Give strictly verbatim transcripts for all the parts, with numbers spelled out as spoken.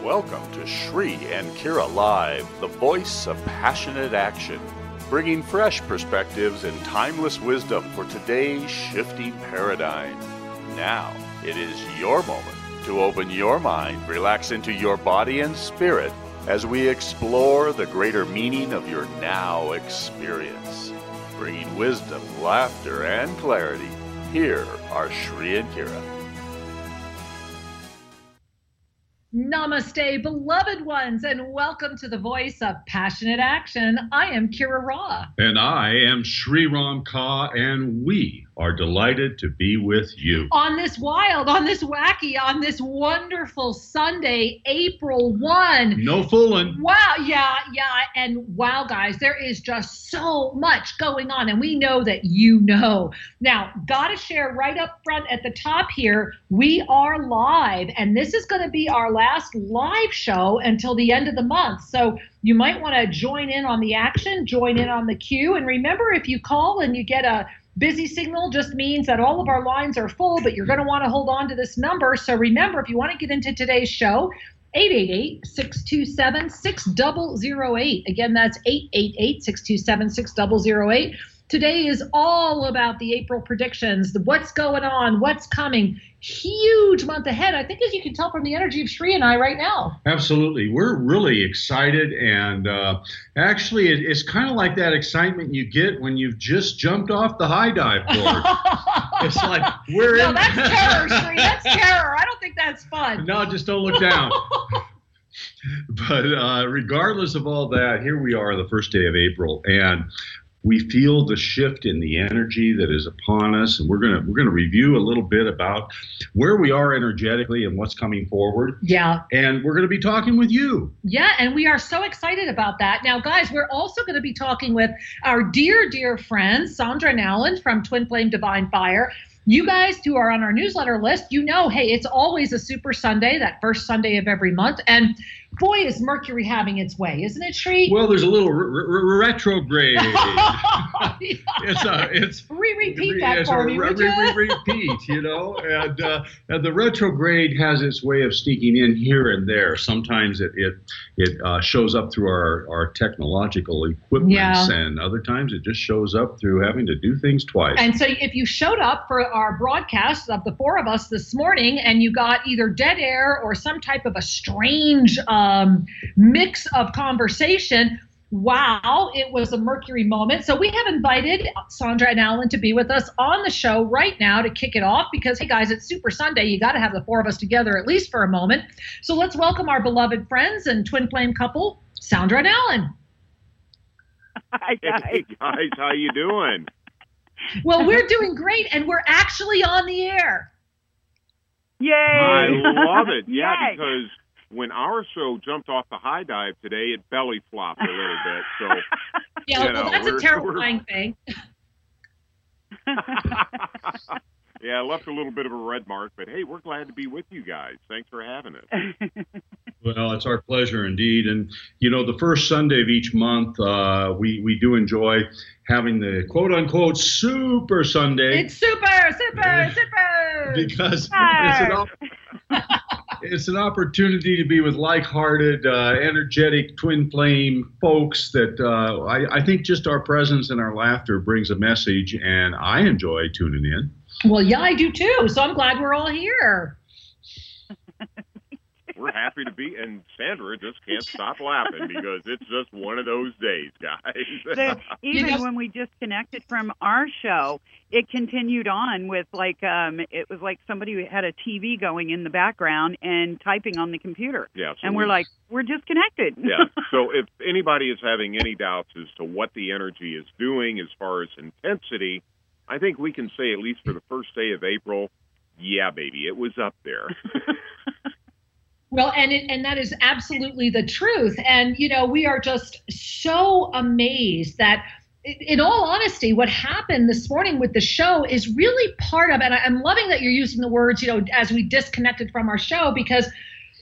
Welcome to Shri and Kira Live, the voice of passionate action, bringing fresh perspectives and timeless wisdom for today's shifting paradigm. Now, it is your moment to open your mind, relax into your body and spirit as we explore the greater meaning of your now experience. Bringing wisdom, laughter, and clarity, here are Shri and Kira. Namaste, beloved ones, and welcome to the voice of passionate action. I am Kira Ra. And I am Sri Ram Ka, and we are delighted to be with you. On this wild, on this wacky, on this wonderful Sunday, April first. No fooling. Wow, yeah, yeah, and wow, guys, there is just so much going on, and we know that you know. Now, gotta share right up front at the top here, we are live, and this is going to be our last live show until the end of the month. So you might want to join in on the action, join in on the queue, and remember, if you call and you get a busy signal, just means that all of our lines are full, but you're going to want to hold on to this number. So remember, if you want to get into today's show, eight eight eight, six two seven, six zero zero eight. Again, that's eight eight eight, six two seven, six zero zero eight. Today is all about the April predictions, the what's going on, what's coming. Huge month ahead, I think, as you can tell from the energy of Shri and I right now. Absolutely. We're really excited, and uh, actually it, it's kind of like that excitement you get when you've just jumped off the high dive board. It's like, we're no, in. No, that's terror, Shri. That's terror. I don't think that's fun. No, just don't look down. But uh, regardless of all that, here we are the first day of April, and we feel the shift in the energy that is upon us, and we're gonna we're gonna review a little bit about where we are energetically and what's coming forward. Yeah. And we're gonna be talking with you. Yeah, and we are so excited about that. Now, guys, we're also going to be talking with our dear, dear friend, Sandra and Alan from Twin Flame Divine Fire. You guys who are on our newsletter list, you know, hey, it's always a Super Sunday, that first Sunday of every month. And boy, is Mercury having its way, isn't it, Shri? Well, there's a little r- r- retrograde. it's a, it's re-repeat that it's for a me, re- would you? re- repeat, you know, and, uh, and the retrograde has its way of sneaking in here and there. Sometimes it it it uh, shows up through our our technological equipment, Yeah. and other times it just shows up through having to do things twice. And so if you showed up for our broadcast of the four of us this morning and you got either dead air or some type of a strange um, mix of conversation, wow, it was a Mercury moment. So we have invited Sandra and Alan to be with us on the show right now to kick it off because, hey, guys, it's Super Sunday. You got to have the four of us together at least for a moment. So let's welcome our beloved friends and twin flame couple, Sandra and Alan. Hi, guys. Hey, guys, how you doing? Well, we're doing great, and we're actually on the air. Yay! I love it. Yay. Yeah, because when our show jumped off the high dive today, it belly flopped a little bit. So yeah, you well, know, that's we're, a terrifying thing. Yeah, I left a little bit of a red mark, but hey, we're glad to be with you guys. Thanks for having us. Well, it's our pleasure indeed. And, you know, the first Sunday of each month, uh, we, we do enjoy having the quote-unquote Super Sunday. It's super, super, super. Because it's an, op- it's an opportunity to be with like-hearted, uh, energetic, twin flame folks that uh, I, I think just our presence and our laughter brings a message, and I enjoy tuning in. Well, yeah, I do too. So I'm glad we're all here. We're happy to be, and Sandra just can't stop laughing because it's just one of those days, guys. So even You know- when we disconnected from our show, it continued on with like um, it was like somebody had a T V going in the background and typing on the computer. Yeah, so and we're we- like, we're disconnected. Yeah. So if anybody is having any doubts as to what the energy is doing as far as intensity, I think we can say, at least for the first day of April, yeah, baby, it was up there. Well, and it, and that is absolutely the truth. And, you know, we are just so amazed that, in all honesty, what happened this morning with the show is really part of, and I'm loving that you're using the words, you know, as we disconnected from our show, because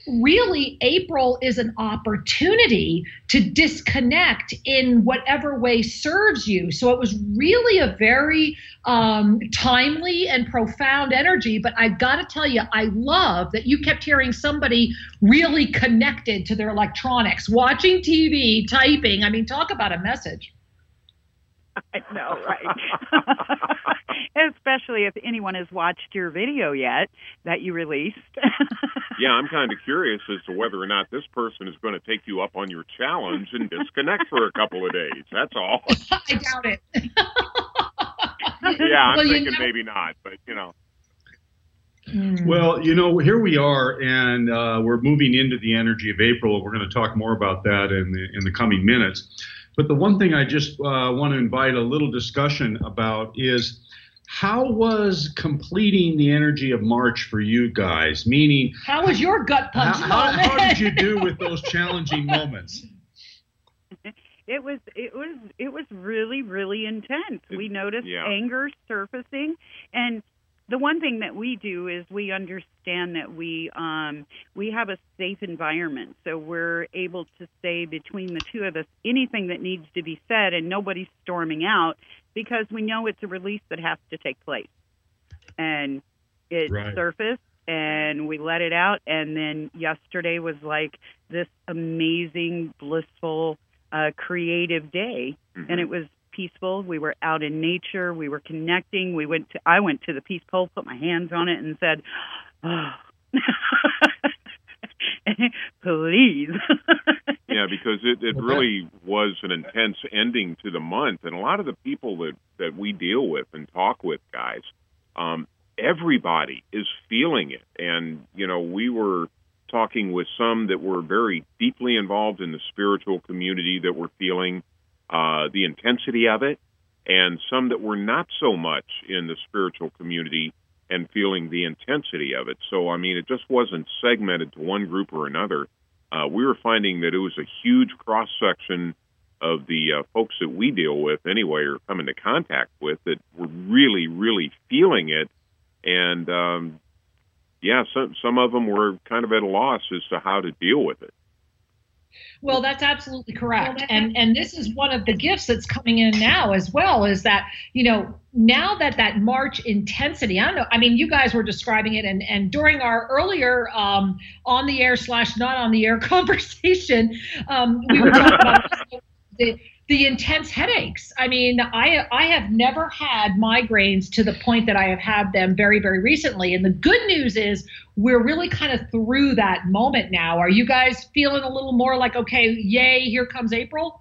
really April is an opportunity to disconnect in whatever way serves you. So it was really a very um, timely and profound energy. But I got to tell you, I love that you kept hearing somebody really connected to their electronics, watching T V, typing. I mean, talk about a message. I know, right? Especially if anyone has watched your video yet that you released. Yeah, I'm kind of curious as to whether or not this person is going to take you up on your challenge and disconnect for a couple of days. That's all. I doubt it. Yeah, I'm Well, you thinking know- maybe not, but you know. Well, you know, here we are, and uh, we're moving into the energy of April. We're going to talk more about that in the in the coming minutes. But the one thing I just uh, want to invite a little discussion about is how was completing the energy of March for you guys? Meaning, How was your gut how, punch how, moment? how did you do with those challenging moments? It was it was it was really really intense. We noticed Yeah. anger surfacing, and the one thing that we do is we understand that we um, we have a safe environment, so we're able to say between the two of us anything that needs to be said, and nobody's storming out because we know it's a release that has to take place, and it Right. surfaced. And we let it out, and then yesterday was like this amazing, blissful, uh, creative day, Mm-hmm. and it was peaceful. We were out in nature. We were connecting. We went to. I went to the peace pole, put my hands on it, and said, "Oh, please." Yeah, because it, it Well, really was an intense ending to the month. And a lot of the people that, that we deal with and talk with, guys, um, everybody is feeling it. And, you know, we were talking with some that were very deeply involved in the spiritual community that were feeling uh, the intensity of it, and some that were not so much in the spiritual community and feeling the intensity of it. So, I mean, it just wasn't segmented to one group or another. Uh, we were finding that it was a huge cross-section of the uh, folks that we deal with anyway, or come into contact with, that were really, really feeling it. And, um, yeah, some, some of them were kind of at a loss as to how to deal with it. Well, that's absolutely correct. And and this is one of the gifts that's coming in now as well, is that, you know, now that that March intensity, I don't know, I mean, you guys were describing it, and, and during our earlier um, on the air slash not on the air conversation, um, we were talking about the, the intense headaches. I mean, I I have never had migraines to the point that I have had them very, very recently. And the good news is we're really kind of through that moment now. Are you guys feeling a little more like, okay, yay, here comes April?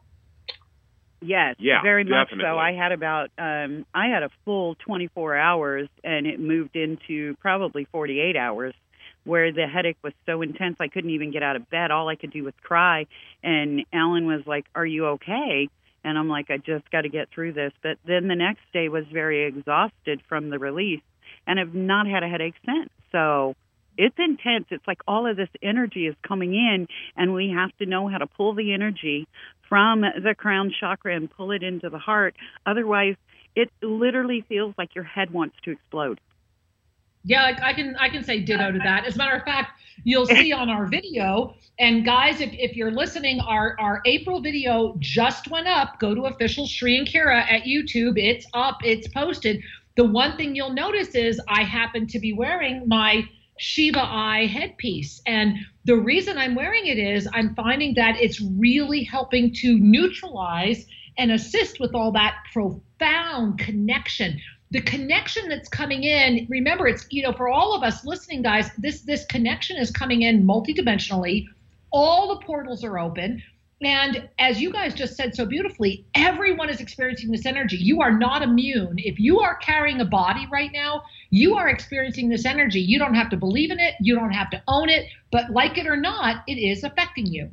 Yes, Yeah, very much definitely. so. I had about um, I had a full twenty-four hours, and it moved into probably forty-eight hours, where the headache was so intense I couldn't even get out of bed. All I could do was cry. And Alan was like, "Are you okay?" And I'm like, "I just got to get through this." But then the next day was very exhausted from the release, and I've not had a headache since. So it's intense. It's like all of this energy is coming in, and we have to know how to pull the energy from the crown chakra and pull it into the heart. Otherwise, it literally feels like your head wants to explode. Yeah, I, I can I can say ditto to that. As a matter of fact, you'll see on our video, and guys, if, if you're listening, our, our April video just went up. Go to Official Sri and Kira at YouTube. It's up. It's posted. The one thing you'll notice is I happen to be wearing my Shiva Eye headpiece. And the reason I'm wearing it is I'm finding that it's really helping to neutralize and assist with all that profound connection. The connection that's coming in, remember, it's, you know, for all of us listening, guys, this this connection is coming in multidimensionally. All the portals are open. And as you guys just said so beautifully, everyone is experiencing this energy. You are not immune. If you are carrying a body right now, you are experiencing this energy. You don't have to believe in it. You don't have to own it. But like it or not, it is affecting you.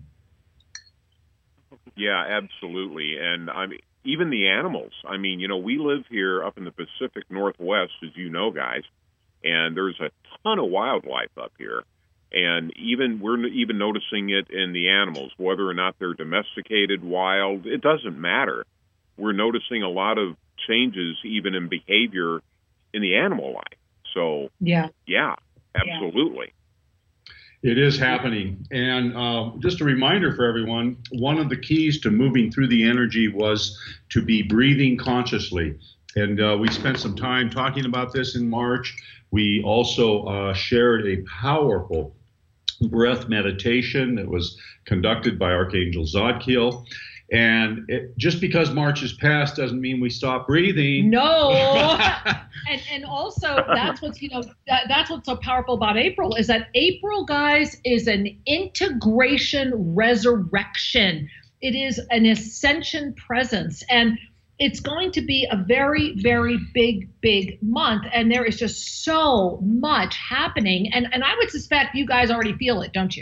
Yeah, absolutely. And I mean, even the animals. I mean, you know, we live here up in the Pacific Northwest, as you know, guys, and there's a ton of wildlife up here. And even we're even noticing it in the animals, whether or not they're domesticated, wild, it doesn't matter. We're noticing a lot of changes even in behavior in the animal life. So, Yeah. yeah, absolutely. It is happening. And uh, just a reminder for everyone, one of the keys to moving through the energy was to be breathing consciously. And uh, we spent some time talking about this in March. We also uh, shared a powerful breath meditation that was conducted by Archangel Zadkiel. And it, just because March is past doesn't mean we stop breathing. No. and and also that's what's you know that, that's what's so powerful about April is that April, guys, is an integration resurrection. It is an ascension presence, and it's going to be a very, very big, big month. And there is just so much happening. And and I would suspect you guys already feel it, don't you?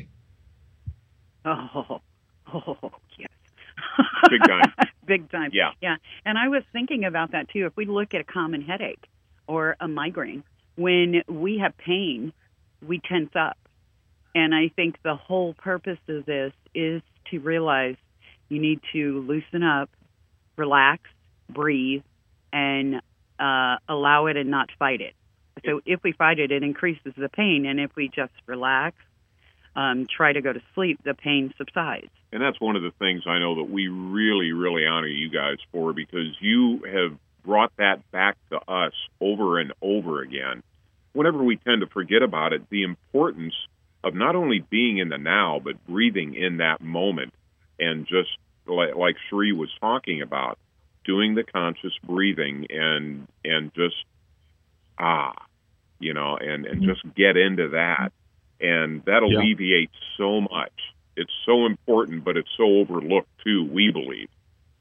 Oh, oh yes. Big time. Big time. Yeah. Yeah. And I was thinking about that too. If we look at a common headache or a migraine, when we have pain, we tense up. And I think the whole purpose of this is to realize you need to loosen up, relax, breathe, and uh, allow it and not fight it. So if we fight it, it increases the pain. And if we just relax, um, try to go to sleep, the pain subsides. And that's one of the things I know that we really, really honor you guys for, because you have brought that back to us over and over again. Whenever we tend to forget about it, the importance of not only being in the now, but breathing in that moment, and just like, like Sheree was talking about, doing the conscious breathing and and just, ah, you know, and, and just get into that. And that Yeah. alleviates so much. It's so important, but it's so overlooked too, we believe.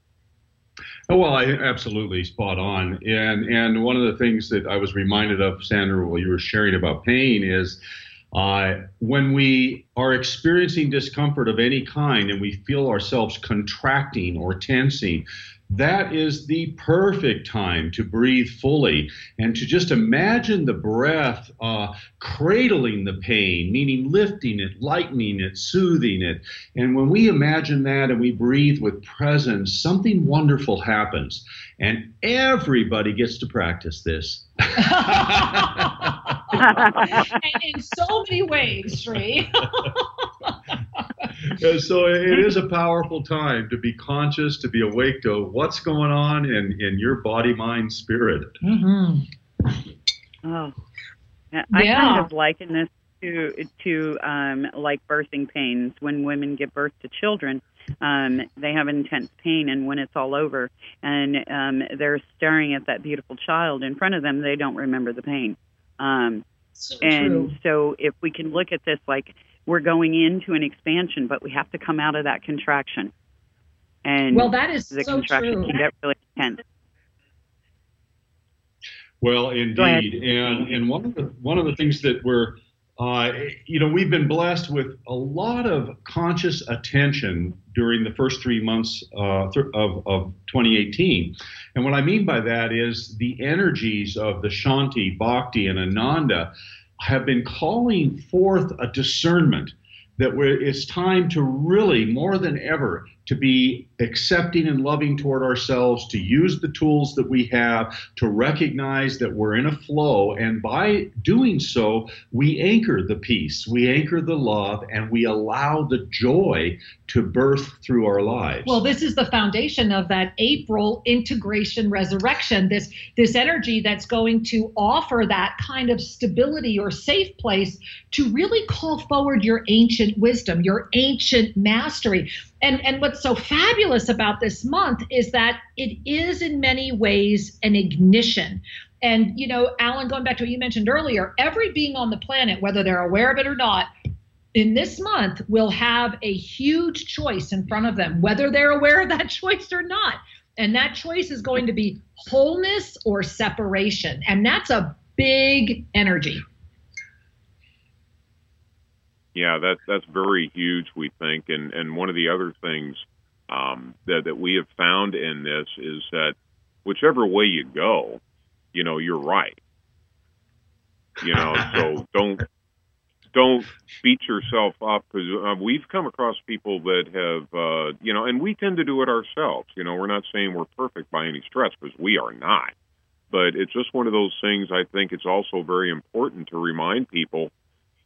Oh, well, I, absolutely spot on. And and one of the things that I was reminded of, Sandra, while you were sharing about pain is uh, when we are experiencing discomfort of any kind and we feel ourselves contracting or tensing, that is the perfect time to breathe fully and to just imagine the breath uh, cradling the pain, meaning lifting it, lightening it, soothing it. And when we imagine that and we breathe with presence, something wonderful happens. And everybody gets to practice this. In so many ways, Sri. So it is a powerful time to be conscious, to be awake to what's going on in, in your body, mind, spirit. Mm-hmm. Oh, I Yeah. kind of liken this to to um, like birthing pains. When women give birth to children, um, they have intense pain, and when it's all over, and um, they're staring at that beautiful child in front of them, they don't remember the pain. Um, So and true. so, if we can look at this like we're going into an expansion, but we have to come out of that contraction. And Well, that is the so contraction true. can get really intense. Well, Go ahead. indeed, and and one of the one of the things that we're, uh, you know, we've been blessed with a lot of conscious attention during the first three months uh, th- of of twenty eighteen, and what I mean by that is the energies of the Shanti, Bhakti, and Ananda have been calling forth a discernment that we're, it's time to really, more than ever, to be accepting and loving toward ourselves, to use the tools that we have, to recognize that we're in a flow. And by doing so, we anchor the peace, we anchor the love, and we allow the joy to birth through our lives. Well, this is the foundation of that April integration resurrection, this, this energy that's going to offer that kind of stability or safe place to really call forward your ancient wisdom, your ancient mastery. And, and what's so fabulous about this month is that it is in many ways an ignition. And, you know, Alan, going back to what you mentioned earlier, every being on the planet, whether they're aware of it or not, in this month will have a huge choice in front of them, whether they're aware of that choice or not. And that choice is going to be wholeness or separation. And that's a big energy. Yeah, that that's very huge, we think. And and one of the other things um, that that we have found in this is that whichever way you go, you know, you're right. You know, so don't don't beat yourself up, because uh, we've come across people that have, uh, you know, and we tend to do it ourselves. You know, we're not saying we're perfect by any stretch, because we are not. But it's just one of those things. I think it's also very important to remind people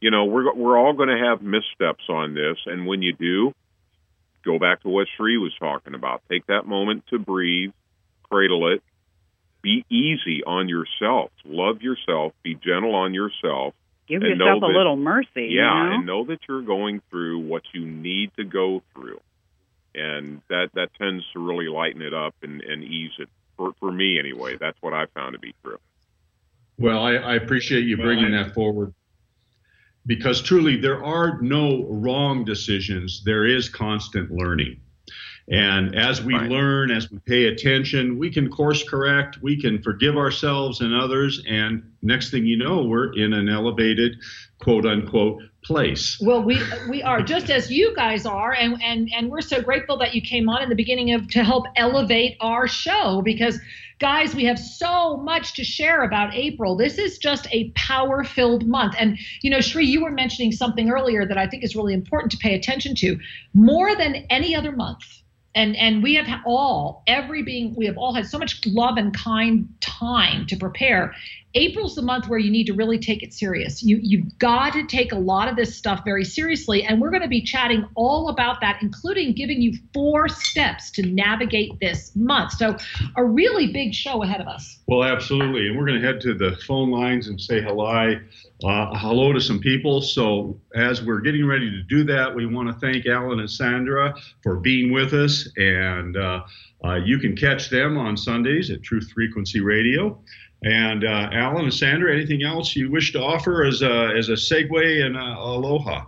you know, we're we're all going to have missteps on this, and when you do, go back to what Sri was talking about. Take that moment to breathe, cradle it, be easy on yourself, love yourself, be gentle on yourself. Give yourself a that, little mercy. Yeah, you know? and know that you're going through what you need to go through. And that, that tends to really lighten it up and, and ease it. For, for me, anyway, that's what I found to be true. Well, I, I appreciate you bringing that forward, because truly there are no wrong decisions. There is constant learning. And as we Right. learn, as we pay attention, we can course correct, we can forgive ourselves and others, and next thing you know, we're in an elevated, quote unquote, place. Well, we we are, just as you guys are, and and and we're so grateful that you came on in the beginning of to help elevate our show, because guys, we have so much to share about April. This is just a power-filled month. And you know, Sri, you were mentioning something earlier that I think is really important to pay attention to. More than any other month, and and we have all, every being, we have all had so much love and kind time to prepare. April's the month where you need to really take it serious. You, you've got to take a lot of this stuff very seriously, and we're going to be chatting all about that, including giving you four steps to navigate this month. So a really big show ahead of us. Well, absolutely. And we're going to head to the phone lines and say hello, uh, hello to some people. So as we're getting ready to do that, we want to thank Alan and Sandra for being with us. And uh, uh, you can catch them on Sundays at Truth Frequency Radio. And uh, Alan and Sandra, anything else you wish to offer as a, as a segue and uh, aloha?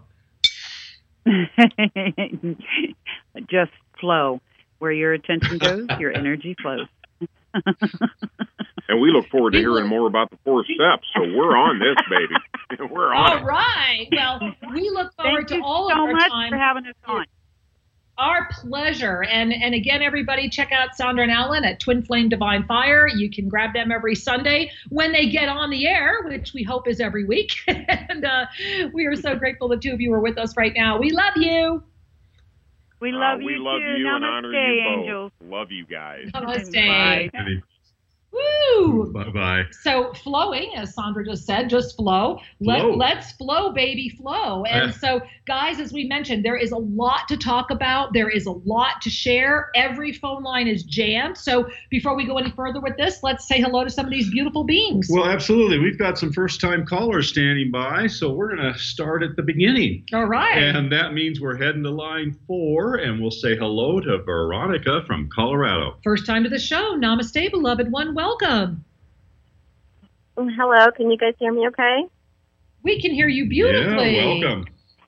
Just flow. Where your attention goes, your energy flows. And we look forward to hearing more about the four steps. So we're on this, baby. We're on All it. right. Well, we look forward Thank to you all so of our much time. for having us on. Our pleasure. And and again, everybody, check out Sandra and Alan at Twin Flame Divine Fire. You can grab them every Sunday when they get on the air, which we hope is every week. And uh, we are so grateful the two of you are with us right now. We love you. We love uh, you we love too. you Namaste, and honor you both. angels. Love you guys. Namaste. Bye. Woo! Bye-bye. So flowing, as Sandra just said, just flow. Let, Flow. Let's flow, baby, flow. And Uh. so, guys, as we mentioned, there is a lot to talk about. There is a lot to share. Every phone line is jammed. So before we go any further with this, let's say hello to some of these beautiful beings. Well, absolutely. We've got some first-time callers standing by, so we're going to start at the beginning. All right. And that means we're heading to line four, and we'll say hello to Veronica from Colorado. First time to the show. Namaste, beloved one. Welcome. Hello, can you guys hear me okay? We can hear you beautifully. Yeah, welcome.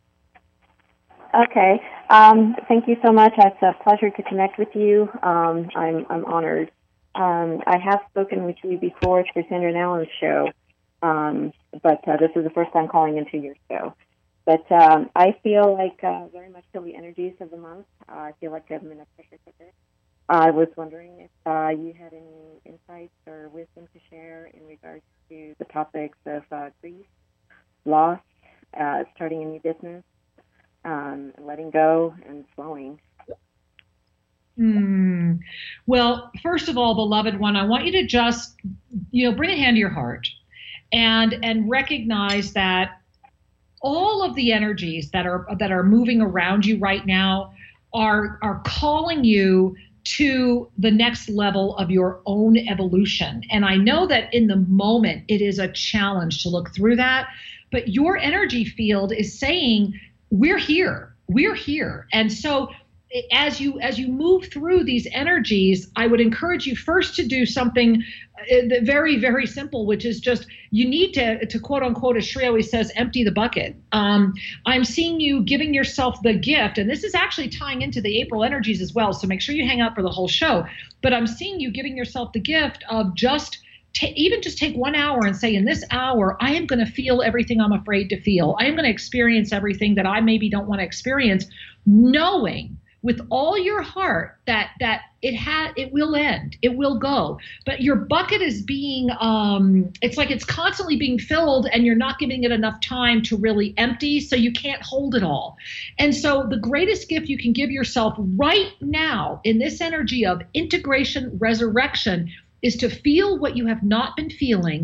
Okay. Um, thank you so much. It's a pleasure to connect with you. Um, I'm, I'm honored. Um, I have spoken with you before for Sandra and Alan's show, um, but uh, this is the first time calling into your show. But um, I feel like uh, very much feel the energies of the month. Uh, I feel like I'm in a pressure cooker. I was wondering if uh, you had any insights or wisdom to share in regards to the topics of uh, grief, loss, uh, starting a new business, um, letting go, and flowing. Hmm. Well, first of all, beloved one, I want you to just, you know, bring a hand to your heart and and recognize that all of the energies that are that are moving around you right now are are calling you to the next level of your own evolution. And I know that in the moment it is a challenge to look through that, but your energy field is saying, we're here, we're here. And so as you as you move through these energies, I would encourage you first to do something very, very simple, which is just you need to, to quote unquote, as Sri always says, empty the bucket. Um, I'm seeing you giving yourself the gift, and this is actually tying into the April energies as well, so make sure you hang out for the whole show. But I'm seeing you giving yourself the gift of just ta- even just take one hour and say, in this hour, I am going to feel everything I'm afraid to feel. I am going to experience everything that I maybe don't want to experience, knowing with all your heart that that it had it will end, it will go, but your bucket is being um it's like it's constantly being filled and you're not giving it enough time to really empty, so you can't hold it all. And so the greatest gift you can give yourself right now in this energy of integration, resurrection, is to feel what you have not been feeling,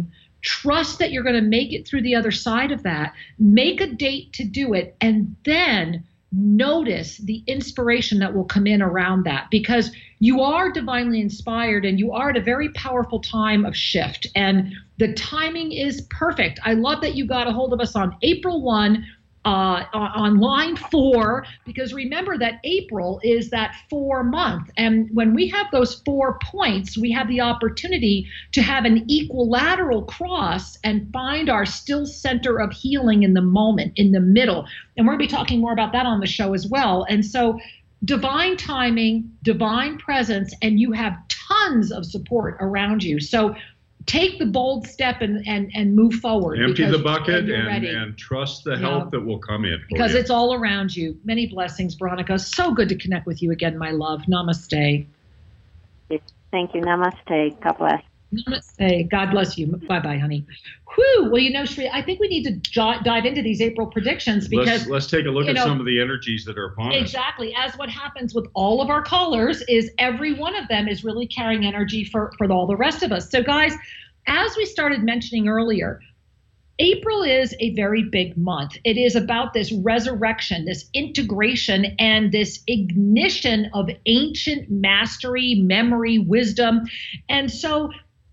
Trust that you're going to make it through the other side of that. Make a date to do it, and then notice the inspiration that will come in around that, because you are divinely inspired and you are at a very powerful time of shift, and the timing is perfect. I love that you got a hold of us on April first, uh, on line four, because remember that April is that four month. And when we have those four points, we have the opportunity to have an equilateral cross and find our still center of healing in the moment, in the middle. And we're going to be talking more about that on the show as well. And so divine timing, divine presence, and you have tons of support around you. So take the bold step and, and, and move forward. Empty because, the bucket and, and, and trust the help yeah. that will come in. Because you. it's all around you. Many blessings, Veronica. So good to connect with you again, my love. Namaste. Thank you. Namaste. God bless. Namaste. God bless you. Bye-bye, honey. Whew. Well, you know, Shri, I think we need to j- dive into these April predictions because let's, let's take a look at know, some of the energies that are upon us. Exactly. As what happens with all of our callers is every one of them is really carrying energy for, for all the rest of us. So, guys, as we started mentioning earlier, April is a very big month. It is about this resurrection, this integration, and this ignition of ancient mastery, memory, wisdom. And so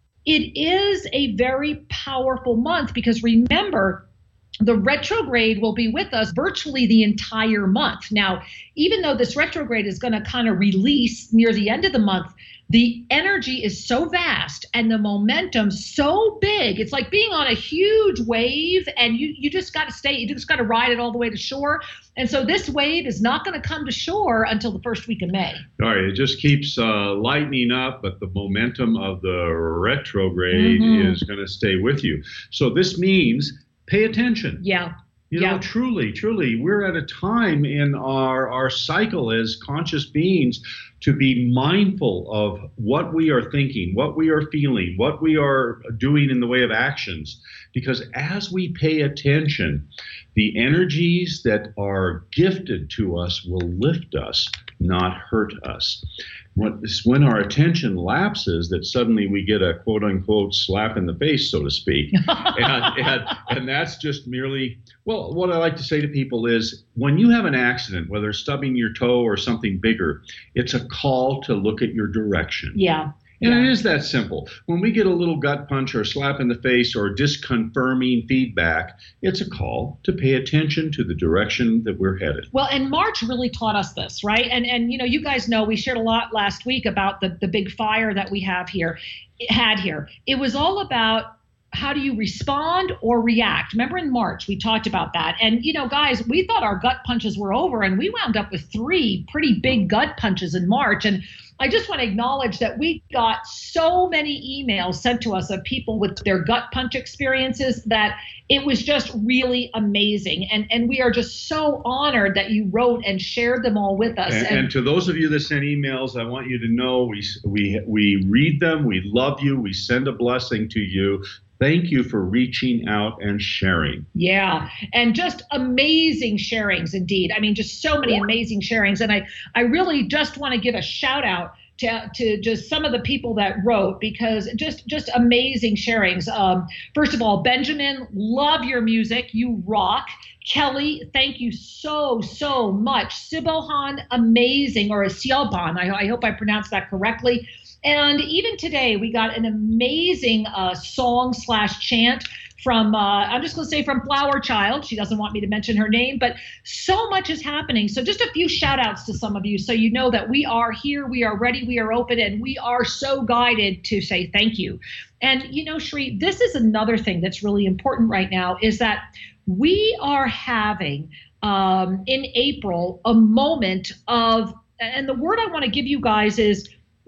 it is a very powerful month because remember, the retrograde will be with us virtually the entire month. Now, even though this retrograde is going to kind of release near the end of the month, the energy is so vast and the momentum so big. It's like being on a huge wave and you, you just got to stay, you just got to ride it all the way to shore. And so this wave is not going to come to shore until the first week of May. All right, it just keeps uh, lightening up, but the momentum of the retrograde mm-hmm. is going to stay with you. So this means pay attention. Yeah. You yeah. know, truly, truly, we're at a time in our, our cycle as conscious beings to be mindful of what we are thinking, what we are feeling, what we are doing in the way of actions. Because as we pay attention, the energies that are gifted to us will lift us, not hurt us. It's when our attention lapses that suddenly we get a quote unquote slap in the face, so to speak. and, and, and that's just merely, well, what I like to say to people is when you have an accident, whether stubbing your toe or something bigger, it's a call to look at your direction. Yeah. And yeah. it is that simple. When we get a little gut punch or slap in the face or disconfirming feedback, it's a call to pay attention to the direction that we're headed. Well, and March really taught us this, right? And, and you know, you guys know we shared a lot last week about the, the big fire that we have here, had here. It was all about how do you respond or react? Remember in March, we talked about that. And, you know, guys, we thought our gut punches were over and we wound up with three pretty big gut punches in March. And I just want to acknowledge that we got so many emails sent to us of people with their gut punch experiences that it was just really amazing. And and we are just so honored that you wrote and shared them all with us. And, and, and to those of you that send emails, I want you to know we we we read them. We love you. We send a blessing to you. Thank you for reaching out and sharing. Yeah, and just amazing sharings indeed. I mean, just so many amazing sharings. And I, I really just want to give a shout out to, to just some of the people that wrote because just, just amazing sharings. Um, first of all, Benjamin, love your music. You rock. Kelly, thank you so, so much. Sibohan, amazing, or Sialban. I, I hope I pronounced that correctly. And even today, we got an amazing uh, song slash chant from, uh, I'm just going to say from Flower Child. She doesn't want me to mention her name, but so much is happening. So just a few shout outs to some of you so you know that we are here, we are ready, we are open, and we are so guided to say thank you. And, you know, Shri, this is another thing that's really important right now is that we are having um, in April a moment of, and the word I want to give you guys is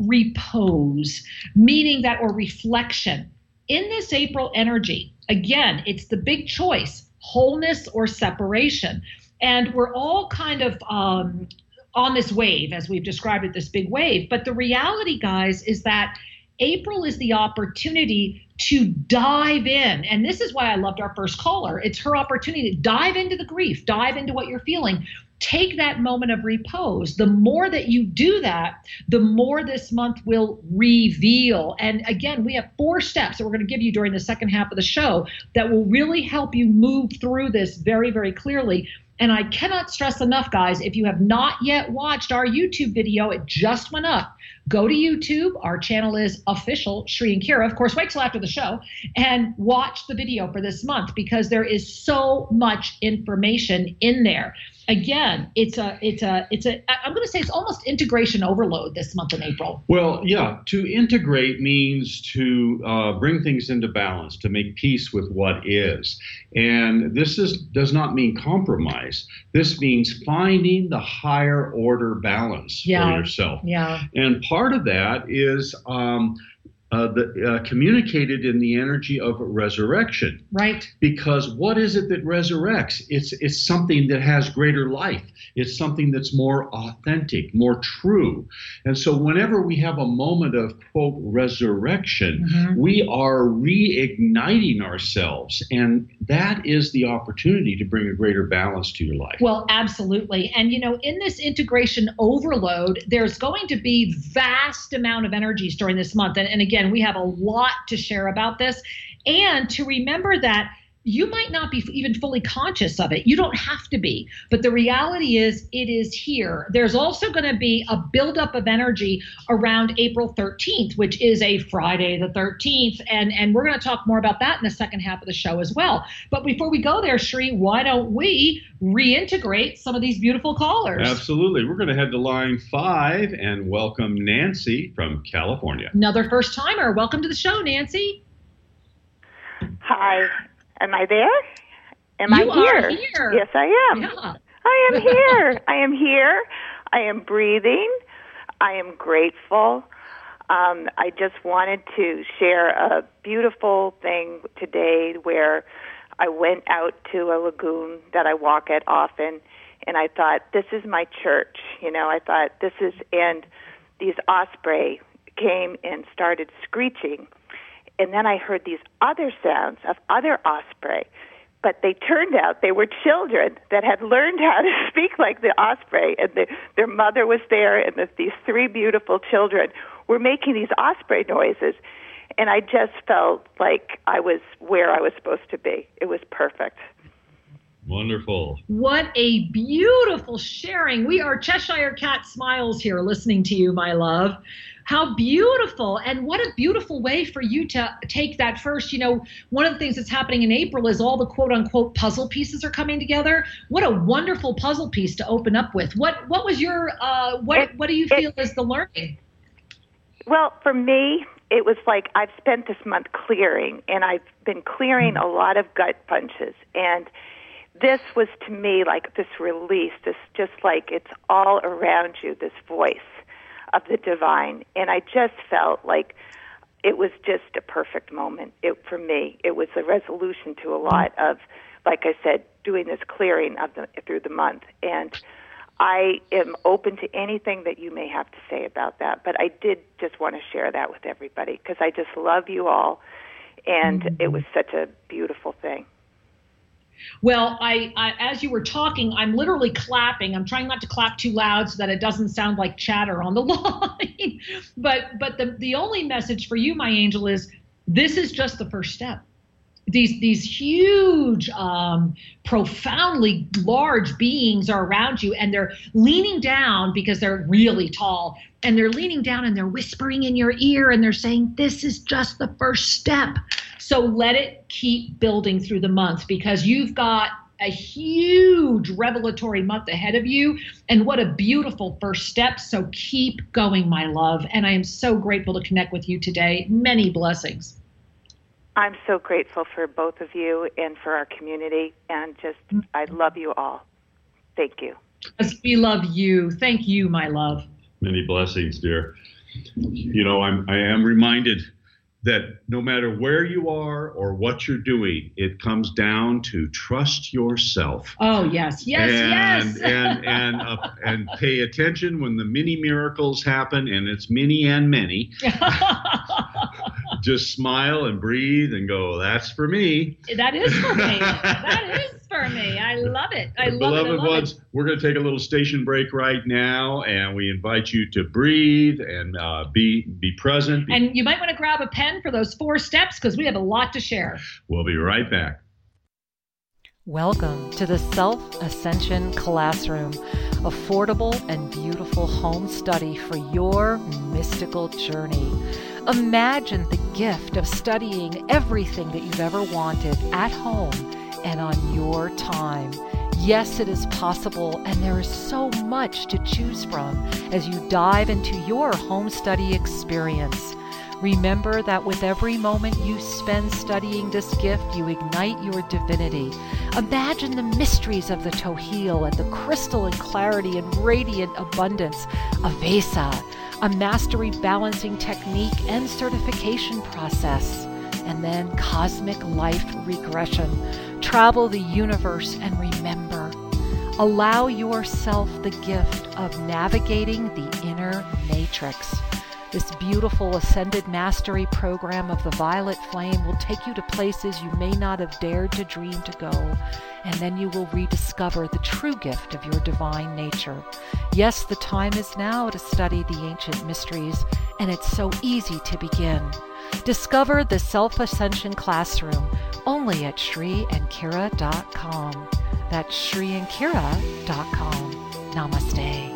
repose, meaning that, or reflection. In this April energy, again, it's the big choice, wholeness or separation. And we're all kind of um, on this wave, as we've described it, this big wave. But the reality, guys, is that April is the opportunity to dive in. And this is why I loved our first caller. It's her opportunity to dive into the grief, dive into what you're feeling, take that moment of repose. The more that you do that, the more this month will reveal. And again, we have four steps that we're going to give you during the second half of the show that will really help you move through this very, very clearly. And I cannot stress enough, guys, if you have not yet watched our YouTube video, it just went up. Go to YouTube. Our channel is Official Sri and Kira. Of course, wait till after the show and watch the video for this month because there is so much information in there. Again, it's a, it's a, it's a, I'm going to say it's almost integration overload this month in April. Well, yeah, to integrate means to uh, bring things into balance, to make peace with what is. And this is does not mean compromise. This means finding the higher order balance yeah. for yourself. Yeah. And part of that is um, uh, the, uh, communicated in the energy of resurrection. Right. Because what is it that resurrects? It's it's something that has greater life. It's something that's more authentic, more true. And so whenever we have a moment of, quote, resurrection, mm-hmm. we are reigniting ourselves. And that is the opportunity to bring a greater balance to your life. Well, absolutely. And, you know, in this integration overload, there's going to be vast amount of energies during this month. And, and again, we have a lot to share about this. And to remember that you might not be even fully conscious of it. You don't have to be. But the reality is it is here. There's also going to be a buildup of energy around April thirteenth, which is a Friday the thirteenth. And, and we're going to talk more about that in the second half of the show as well. But before we go there, Sri, why don't we reintegrate some of these beautiful callers? Absolutely. We're going to head to line five and welcome Nancy from California. Another first timer. Welcome to the show, Nancy. Hi. Am I there? Am you I here? Are here? Yes, I am. Yeah. I am here. I am here. I am breathing. I am grateful. Um, I just wanted to share a beautiful thing today where I went out to a lagoon that I walk at often, and I thought, this is my church. You know, I thought, this is, and these osprey came and started screeching. And then I heard these other sounds of other osprey, but they turned out they were children that had learned how to speak like the osprey, and the, their mother was there, and the, these three beautiful children were making these osprey noises, and I just felt like I was where I was supposed to be. It was perfect. Wonderful. What a beautiful sharing. We are Cheshire Cat Smiles here listening to you, my love. How beautiful. And what a beautiful way for you to take that first. You know, one of the things that's happening in April is all the quote unquote puzzle pieces are coming together. What a wonderful puzzle piece to open up with. What what was your, uh, what, it, what do you feel it, is the learning? Well, for me, it was like I've spent this month clearing, and I've been clearing mm-hmm. a lot of gut punches. And this was to me like this release, this just like it's all around you, this voice of the divine. And I just felt like it was just a perfect moment. It, for me, it was a resolution to a lot of, like I said, doing this clearing of the, through the month. And I am open to anything that you may have to say about that. But I did just want to share that with everybody because I just love you all. And mm-hmm. it was such a beautiful thing. Well, I, I, as you were talking, I'm literally clapping. I'm trying not to clap too loud so that it doesn't sound like chatter on the line. but but the, the only message for you, my angel, is this is just the first step. These these huge, um, profoundly large beings are around you, and they're leaning down because they're really tall, and they're leaning down and they're whispering in your ear, and they're saying, this is just the first step. So let it keep building through the month because you've got a huge revelatory month ahead of you, and what a beautiful first step. So keep going, my love, and I am so grateful to connect with you today. Many blessings. I'm so grateful for both of you and for our community, and just I love you all. Thank you. Yes, we love you. Thank you, my love. Many blessings, dear. You know, I'm I am reminded that no matter where you are or what you're doing, it comes down to trust yourself. Oh, yes, yes, and, yes. and and uh, and pay attention when the mini miracles happen, and it's many and many. Just smile and breathe and go, that's for me. That is for me. That is for me. I love it. I love Beloved it. I love ones, it. we're going to take a little station break right now, and we invite you to breathe and uh, be be present. Be- and you might want to grab a pen for those four steps because we have a lot to share. We'll be right back. Welcome to the Self-Ascension Classroom, affordable and beautiful home study for your mystical journey. Imagine the gift of studying everything that you've ever wanted at home and on your time. Yes, it is possible, and there is so much to choose from as you dive into your home study experience. Remember that with every moment you spend studying this gift, you ignite your divinity. Imagine the mysteries of the Tohil and the crystalline clarity and radiant abundance of Vesa, a mastery balancing technique and certification process, and then cosmic life regression. Travel the universe and remember. Allow yourself the gift of navigating the inner matrix. This beautiful Ascended Mastery program of the Violet Flame will take you to places you may not have dared to dream to go, and then you will rediscover the true gift of your divine nature. Yes, the time is now to study the ancient mysteries, and it's so easy to begin. Discover the Self-Ascension Classroom only at Sri and Kira dot com. That's Sri and Kira dot com. Namaste.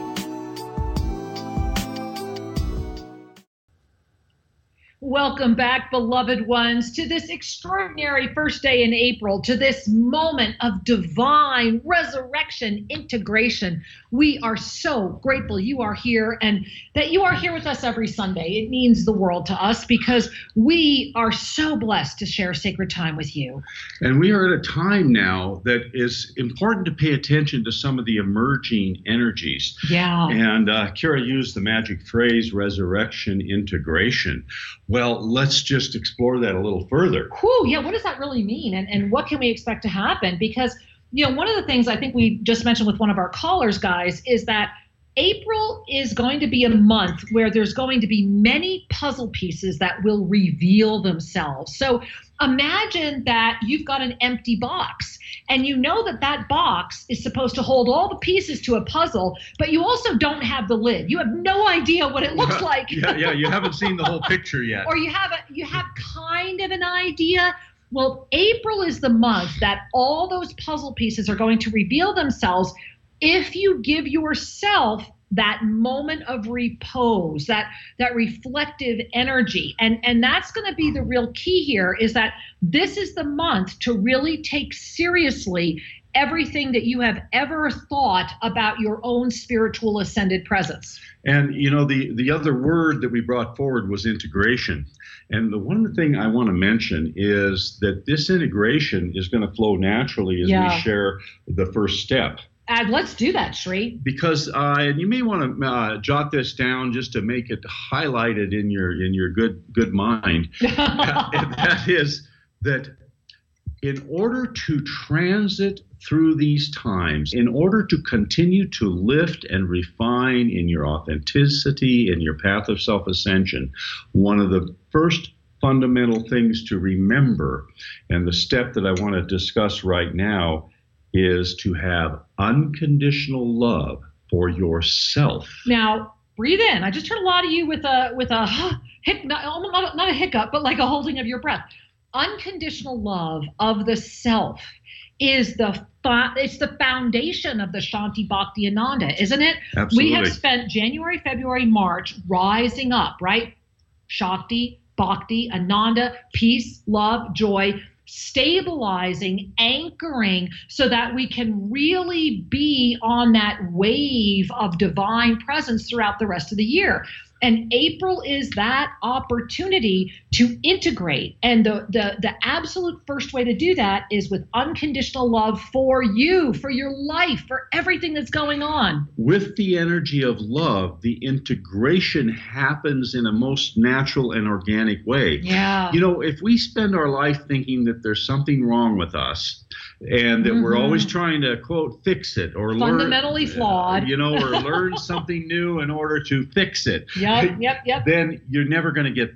Welcome back, beloved ones, to this extraordinary first day in April, to this moment of divine resurrection integration. We are so grateful you are here and that you are here with us every Sunday. It means the world to us because we are so blessed to share sacred time with you. And we are at a time now that is important to pay attention to some of the emerging energies. Yeah. And uh, Kira used the magic phrase resurrection integration. Well, let's just explore that a little further. Whew, yeah, what does that really mean? And, and what can we expect to happen? Because, you know, one of the things I think we just mentioned with one of our callers, guys, is that April is going to be a month where there's going to be many puzzle pieces that will reveal themselves. So imagine that you've got an empty box and you know that that box is supposed to hold all the pieces to a puzzle, but you also don't have the lid. You have no idea what it looks yeah, like. yeah, yeah, you haven't seen the whole picture yet. Or you have a, you have kind of an idea. Well, April is the month that all those puzzle pieces are going to reveal themselves if you give yourself that moment of repose, that that reflective energy. And, and that's going to be the real key here, is that this is the month to really take seriously everything that you have ever thought about your own spiritual ascended presence. And, you know, the, the other word that we brought forward was integration. And the one thing I want to mention is that this integration is going to flow naturally as Yeah. we share the first step. And let's do that, Sri. Because, uh, and you may want to uh, jot this down just to make it highlighted in your in your good good mind. And that is that in order to transit through these times, in order to continue to lift and refine in your authenticity, in your path of self-ascension, one of the first fundamental things to remember, and the step that I want to discuss right now, is to have unconditional love for yourself. Now, breathe in. I just heard a lot of you with a with a hic, not, not, not a hiccup, but like a holding of your breath. Unconditional love of the self is the it's the foundation of the Shanti Bhakti Ananda, isn't it? Absolutely. We have spent January, February, March rising up, right? Shakti, Bhakti, Ananda, peace, love, joy, stabilizing, anchoring, so that we can really be on that wave of divine presence throughout the rest of the year. And April is that opportunity to integrate. And the, the, the absolute first way to do that is with unconditional love for you, for your life, for everything that's going on. With the energy of love, the integration happens in a most natural and organic way. Yeah. You know, if we spend our life thinking that there's something wrong with us, and that mm-hmm. we're always trying to, quote, fix it or fundamentally learn, flawed, uh, you know, or learn something new in order to fix it. Yep, yep, yep. Then you're never going to get there.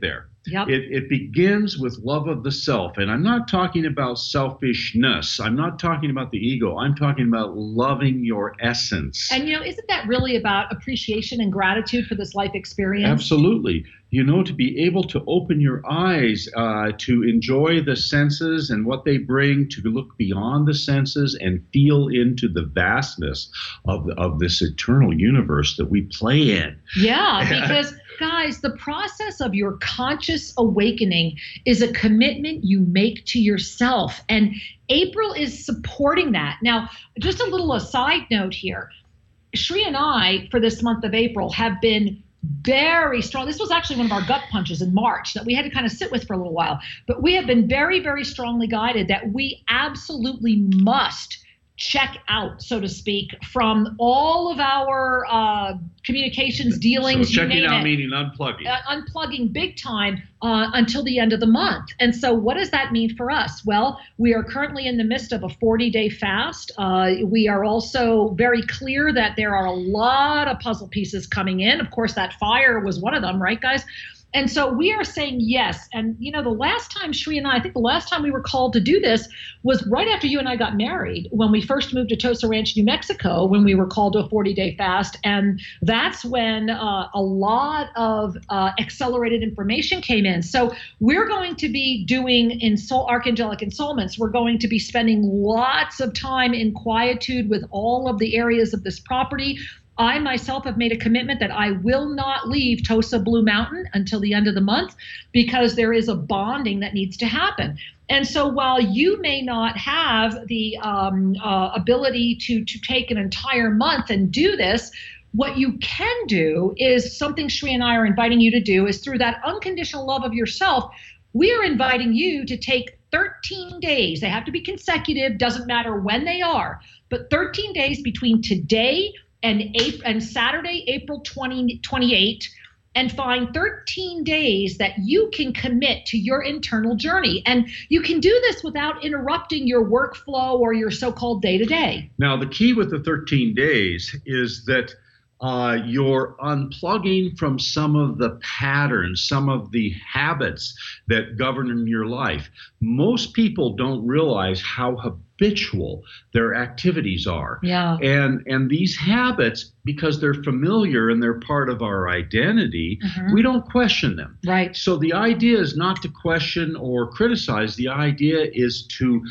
Yep. It, it begins with love of the self. And I'm not talking about selfishness. I'm not talking about the ego. I'm talking about loving your essence. And, you know, isn't that really about appreciation and gratitude for this life experience? Absolutely. You know, to be able to open your eyes, uh, to enjoy the senses and what they bring, to look beyond the senses and feel into the vastness of, of this eternal universe that we play in. Yeah, because, guys, the process of your conscious awakening is a commitment you make to yourself. And April is supporting that. Now, just a little aside note here. Shri and I, for this month of April, have been very strong. This was actually one of our gut punches in March that we had to kind of sit with for a little while. But we have been very, very strongly guided that we absolutely must check out, so to speak, from all of our uh, communications, dealings. So checking out it, meaning unplugging. Uh, unplugging big time uh, until the end of the month. And so what does that mean for us? Well, we are currently in the midst of a forty-day fast. Uh, we are also very clear that there are a lot of puzzle pieces coming in. Of course, that fire was one of them, right, guys? And so we are saying yes. And, you know, the last time Shri and I, I think the last time we were called to do this was right after you and I got married, when we first moved to Tosa Ranch, New Mexico, when we were called to a forty-day fast. And that's when uh, a lot of uh, accelerated information came in. So we're going to be doing in soul, archangelic ensoulments. We're going to be spending lots of time in quietude with all of the areas of this property. I myself have made a commitment that I will not leave Tosa Blue Mountain until the end of the month because there is a bonding that needs to happen. And so while you may not have the um, uh, ability to, to take an entire month and do this, what you can do is something Shri and I are inviting you to do is through that unconditional love of yourself, we are inviting you to take thirteen days. They have to be consecutive, doesn't matter when they are, but thirteen days between today and April, and Saturday, April twentieth, twenty-eighth, and find thirteen days that you can commit to your internal journey. And you can do this without interrupting your workflow or your so-called day-to-day. Now, the key with the thirteen days is that uh, you're unplugging from some of the patterns, some of the habits that govern your life. Most people don't realize how habitual their activities are. Yeah. And and these habits, because they're familiar and they're part of our identity, mm-hmm. we don't question them. Right. So the idea is not to question or criticize. The idea is to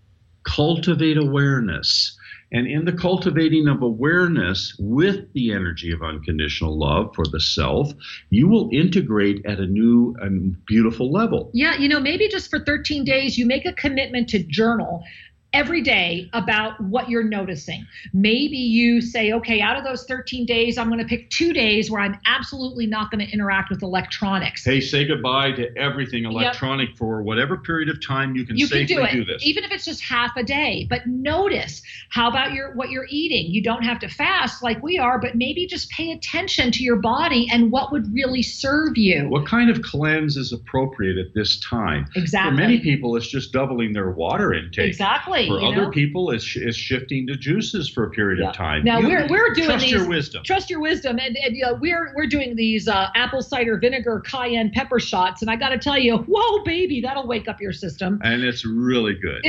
cultivate awareness. And in the cultivating of awareness with the energy of unconditional love for the self, you will integrate at a new and beautiful level. Yeah, you know, maybe just for thirteen days, you make a commitment to journal every day about what you're noticing. Maybe you say, okay, out of those thirteen days, I'm going to pick two days where I'm absolutely not going to interact with electronics. Hey, say goodbye to everything electronic yep. for whatever period of time you can you safely can do, it, do this. Even if it's just half a day. But notice, how about your what you're eating? You don't have to fast like we are, but maybe just pay attention to your body and what would really serve you. What kind of cleanse is appropriate at this time? Exactly. For many people, it's just doubling their water intake. Exactly. For you other know? people, it's, it's shifting to juices for a period yeah. of time. Now you, we're we're doing trust these, your wisdom. Trust your wisdom, and, and you know, we're we're doing these uh, apple cider vinegar cayenne pepper shots, and I got to tell you, whoa, baby, that'll wake up your system. And it's really good.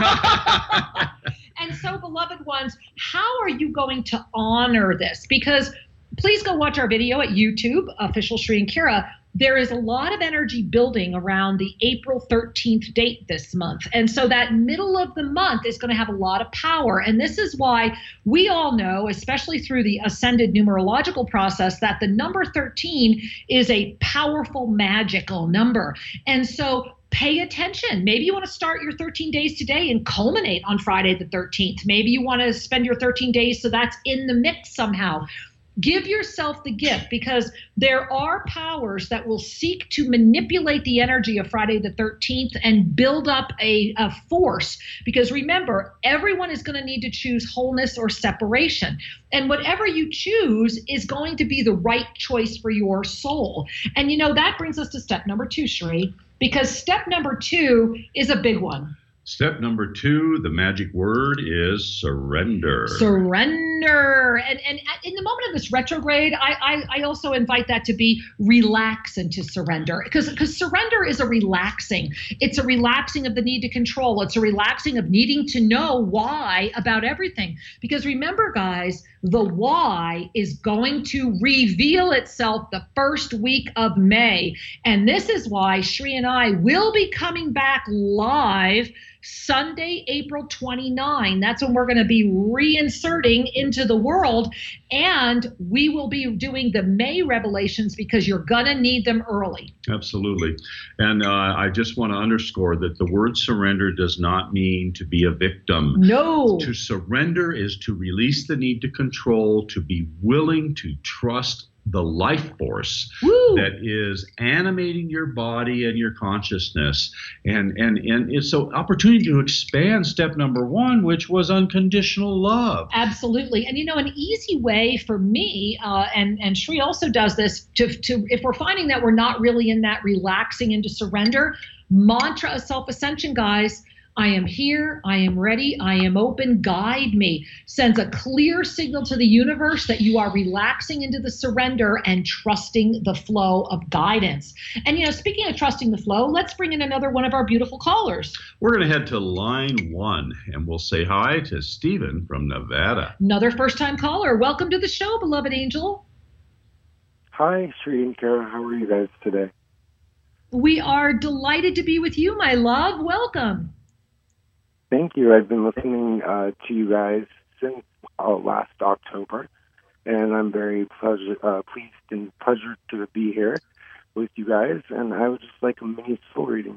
And so, beloved ones, how are you going to honor this? Because please go watch our video at YouTube, official Shri and Kira. There is a lot of energy building around the April thirteenth date this month. And so that middle of the month is going to have a lot of power. And this is why we all know, especially through the ascended numerological process, that the number thirteen is a powerful, magical number. And so pay attention. Maybe you want to start your thirteen days today and culminate on Friday the thirteenth. Maybe you want to spend your thirteen days so that's in the mix somehow. Give yourself the gift, because there are powers that will seek to manipulate the energy of Friday the thirteenth and build up a, a force. Because remember, everyone is going to need to choose wholeness or separation. And whatever you choose is going to be the right choice for your soul. And, you know, that brings us to step number two, Shri, because step number two is a big one. Step number two, the magic word is surrender. Surrender. And and in the moment of this retrograde, I I, I also invite that to be relax and to surrender. Because because surrender is a relaxing. It's a relaxing of the need to control. It's a relaxing of needing to know why about everything. Because remember, guys, the why is going to reveal itself the first week of May. And this is why Sri and I will be coming back live Sunday, April twenty-ninth. That's when we're going to be reinserting into the world. And we will be doing the May revelations because you're going to need them early. Absolutely. And uh, I just want to underscore that the word surrender does not mean to be a victim. No. To surrender is to release the need to control, to be willing to trust the life force Woo. That is animating your body and your consciousness. And, and, and it's an opportunity to expand step number one, which was unconditional love. Absolutely. And, you know, an easy way for me, uh, and, and Sri also does this, to, to if we're finding that we're not really in that relaxing into surrender, mantra of self-ascension, guys. I am here, I am ready, I am open, guide me. Sends a clear signal to the universe that you are relaxing into the surrender and trusting the flow of guidance. And, you know, speaking of trusting the flow, let's bring in another one of our beautiful callers. We're going to head to line one, and we'll say hi to Stephen from Nevada. Another first-time caller. Welcome to the show, beloved angel. Hi, Sri and Kara. How are you guys today? We are delighted to be with you, my love. Welcome. Thank you. I've been listening uh, to you guys since uh, last October, and I'm very pleasure, uh, pleased and pleasured to be here with you guys, and I would just like a mini soul reading.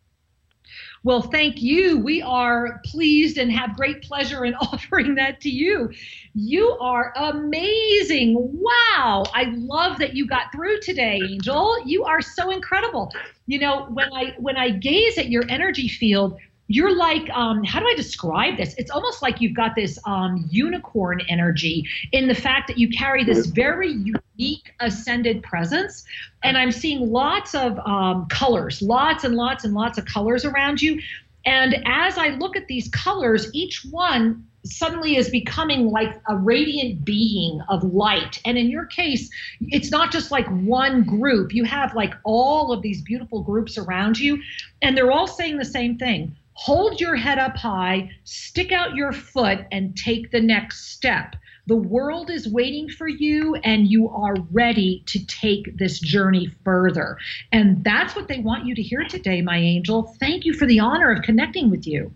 Well, thank you. We are pleased and have great pleasure in offering that to you. You are amazing. Wow. I love that you got through today, Angel. You are so incredible. You know, when I when I gaze at your energy field, you're like, um, how do I describe this? It's almost like you've got this um, unicorn energy in the fact that you carry this very unique ascended presence. And I'm seeing lots of um, colors, lots and lots and lots of colors around you. And as I look at these colors, each one suddenly is becoming like a radiant being of light. And in your case, it's not just like one group. You have like all of these beautiful groups around you, and they're all saying the same thing. Hold your head up high, stick out your foot, and take the next step. The world is waiting for you, and you are ready to take this journey further. And that's what they want you to hear today, my angel. Thank you for the honor of connecting with you.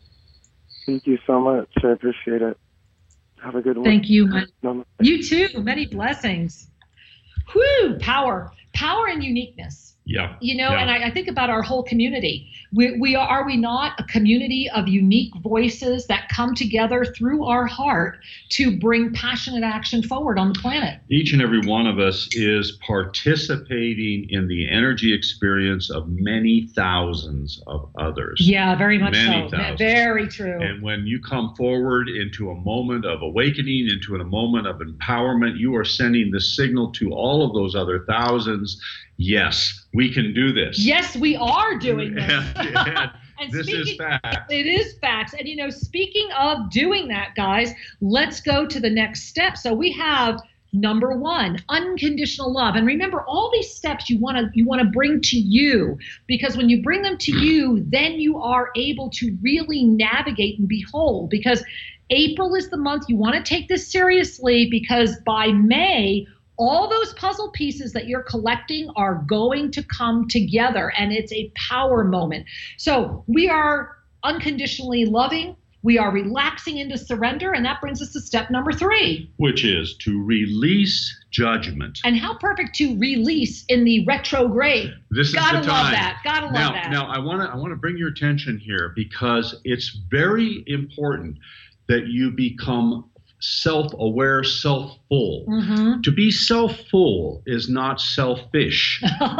Thank you so much. I appreciate it. Have a good one. Thank you. Namaste. You too. Many blessings. Whew, power. Power and uniqueness. Yeah. You know, yeah. and I, I think about our whole community. We, we are, are we not a community of unique voices that come together through our heart to bring passionate action forward on the planet? Each and every one of us is participating in the energy experience of many thousands of others. Yeah, very much many so. Thousands. Very true. And when you come forward into a moment of awakening, into a moment of empowerment, you are sending the signal to all of those other thousands. Yes, we can do this. Yes, we are doing this. And, and and this speaking, is fact. It is facts. And, you know, speaking of doing that, guys, let's go to the next step. So we have number one, unconditional love. And remember, all these steps you want to you want to bring to you, because when you bring them to you, then you are able to really navigate and be whole. Because April is the month you want to take this seriously, because by May, all those puzzle pieces that you're collecting are going to come together, and it's a power moment. So we are unconditionally loving. We are relaxing into surrender, and that brings us to step number three. Which is to release judgment. And how perfect to release in the retrograde. This is Gotta the time. love that. Gotta now, love that. Now, I want to I want to bring your attention here, because it's very important that you become self-aware, self-focused full. Mm-hmm. To be self-full is not selfish.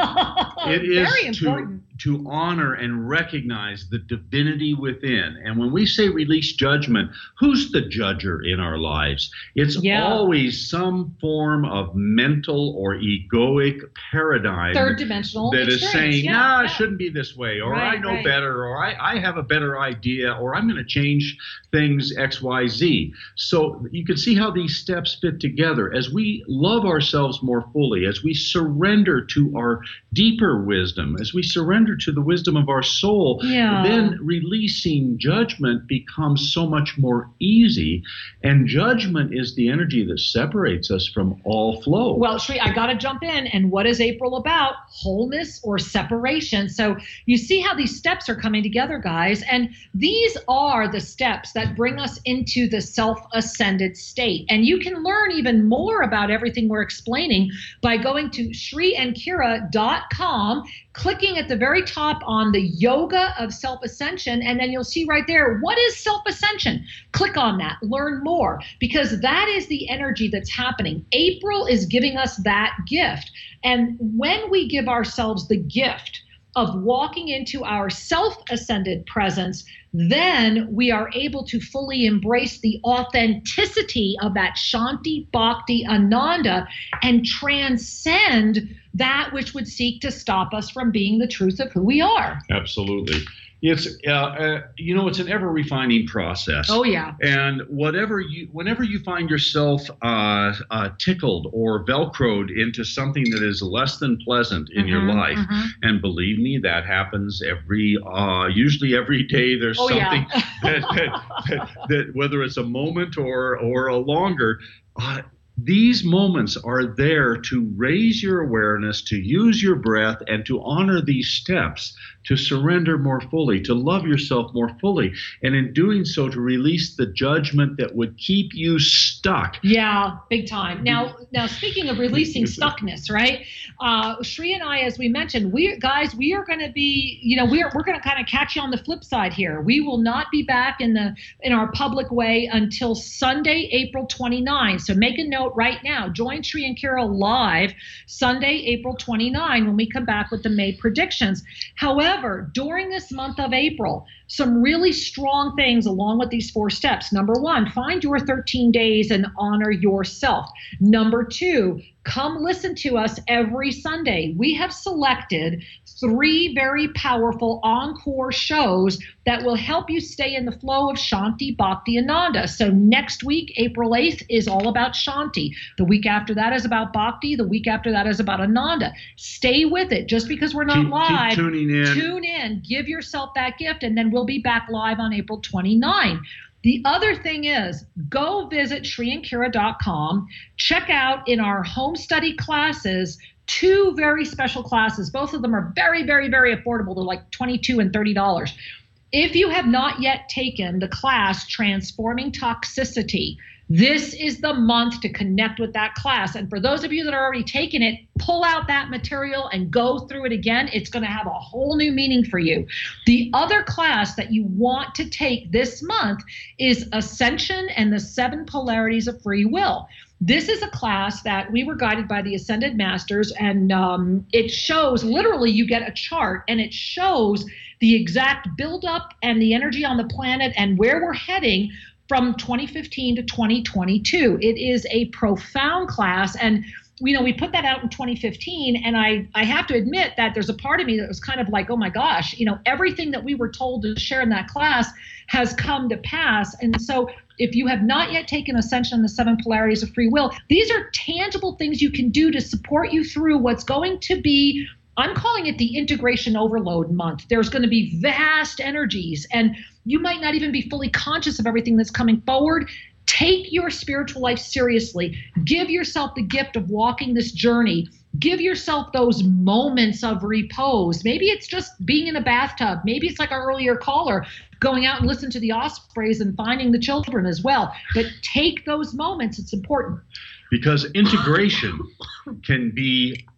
It is Very important. to, to honor and recognize the divinity within. And when we say release judgment, who's the judger in our lives? It's Yeah. always some form of mental or egoic paradigm Third dimensional that is experience. saying, Yeah, nah, yeah. it shouldn't be this way, or Right, I know right. better, or I, I have a better idea, or I'm going to change things X, Y, Z. So you can see how these steps fit together. As we love ourselves more fully, as we surrender to our deeper wisdom, as we surrender to the wisdom of our soul, Yeah. then releasing judgment becomes so much more easy. And judgment is the energy that separates us from all flow. Well, Sri, I got to jump in. And what is April about? Wholeness or separation. So you see how these steps are coming together, guys. And these are the steps that bring us into the self-ascended state. And you can learn even more about everything we're explaining by going to Sri and Kira dot com, clicking at the very top on the Yoga of Self-Ascension, and then you'll see right there, what is self-ascension? Click on that, learn more, because that is the energy that's happening. April is giving us that gift. And when we give ourselves the gift of walking into our self-ascended presence, then we are able to fully embrace the authenticity of that Shanti, Bhakti, Ananda and transcend that which would seek to stop us from being the truth of who we are. Absolutely. It's uh, uh, you know, it's an ever refining process. Oh yeah. And whatever you, whenever you find yourself uh, uh, tickled or velcroed into something that is less than pleasant in Mm-hmm, your life, mm-hmm. and believe me, that happens every, uh, usually every day. There's Oh, something yeah. that, that, that, that whether it's a moment or or a longer. Uh, These moments are there to raise your awareness, to use your breath, and to honor these steps, to surrender more fully, to love yourself more fully, and in doing so, to release the judgment that would keep you stuck. Yeah, big time. Now, now speaking of releasing stuckness, right? Uh, Sri and I, as we mentioned, we guys, we are going to be, you know, we're we're going to kind of catch you on the flip side here. We will not be back in the in our public way until Sunday, April twenty-ninth. So make a note right now. Join Sri and Kira live Sunday, April twenty-ninth, when we come back with the May predictions. However, during this month of April, some really strong things along with these four steps. Number one, find your thirteen days and honor yourself. Number two, come listen to us every Sunday. We have selected three very powerful encore shows that will help you stay in the flow of Shanti, Bhakti, Ananda. So next week, April eighth, is all about Shanti. The week after that is about Bhakti. The week after that is about Ananda. Stay with it. Just because we're not Keep, live, keep tuning in. tune in, give yourself that gift, and then we'll be back live on April twenty-ninth. The other thing is, go visit Sri and Kira dot com, check out in our home study classes, two very special classes. Both of them are very, very, very affordable. They're like twenty-two dollars and thirty dollars. If you have not yet taken the class Transforming Toxicity, this is the month to connect with that class. And for those of you that are already taking it, pull out that material and go through it again. It's going to have a whole new meaning for you. The other class that you want to take this month is Ascension and the Seven Polarities of Free Will. This is a class that we were guided by the Ascended Masters, and um, it shows, literally you get a chart, and it shows the exact buildup and the energy on the planet and where we're heading from twenty fifteen to twenty twenty-two. It is a profound class, and you know, we put that out in twenty fifteen, and I, I have to admit that there's a part of me that was kind of like, oh my gosh, you know, everything that we were told to share in that class has come to pass. And so if you have not yet taken Ascension and the Seven Polarities of Free Will, these are tangible things you can do to support you through what's going to be, I'm calling it the integration overload month. There's going to be vast energies, and you might not even be fully conscious of everything that's coming forward. Take your spiritual life seriously. Give yourself the gift of walking this journey. Give yourself those moments of repose. Maybe it's just being in a bathtub. Maybe it's like our earlier caller, going out and listen to the ospreys and finding the children as well. But take those moments. It's important. Because integration can be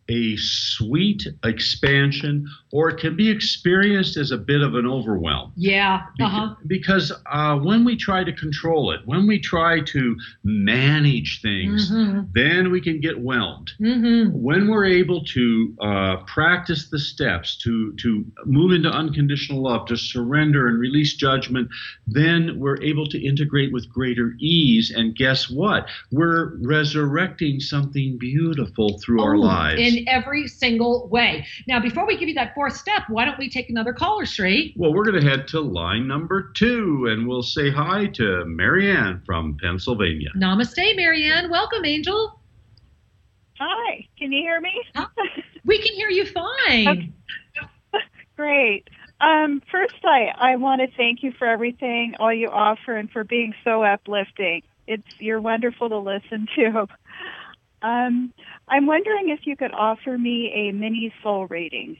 a sweet expansion, or it can be experienced as a bit of an overwhelm. Yeah. Uh-huh. Because, because uh, when we try to control it, when we try to manage things, mm-hmm. then we can get whelmed. Mm-hmm. When we're able to uh, practice the steps, to, to move into unconditional love, to surrender and release judgment, then we're able to integrate with greater ease. And guess what? We're resurrecting something beautiful through oh, our lives. In every single way. Now, before we give you that fourth step, why don't we take another caller, Sri? Well, we're going to head to line number two, and we'll say hi to Marianne from Pennsylvania. Namaste, Marianne. Welcome, Angel. Hi. Can you hear me? We can hear you fine. Okay. Great. Um, first, I, I want to thank you for everything, all you offer, and for being so uplifting. It's You're wonderful to listen to. Um, I'm wondering if you could offer me a mini soul reading.